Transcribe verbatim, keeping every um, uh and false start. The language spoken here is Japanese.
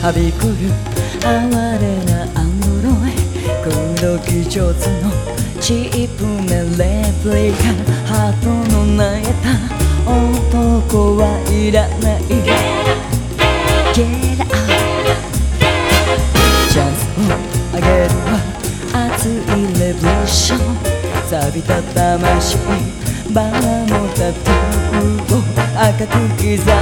はびこる哀れなアンドロイド口上手のチープなレプリカハートの泣いた男はいらない Get out チャンスをあげるわ熱いレボリューション錆びた魂バラのタトゥーを赤く刻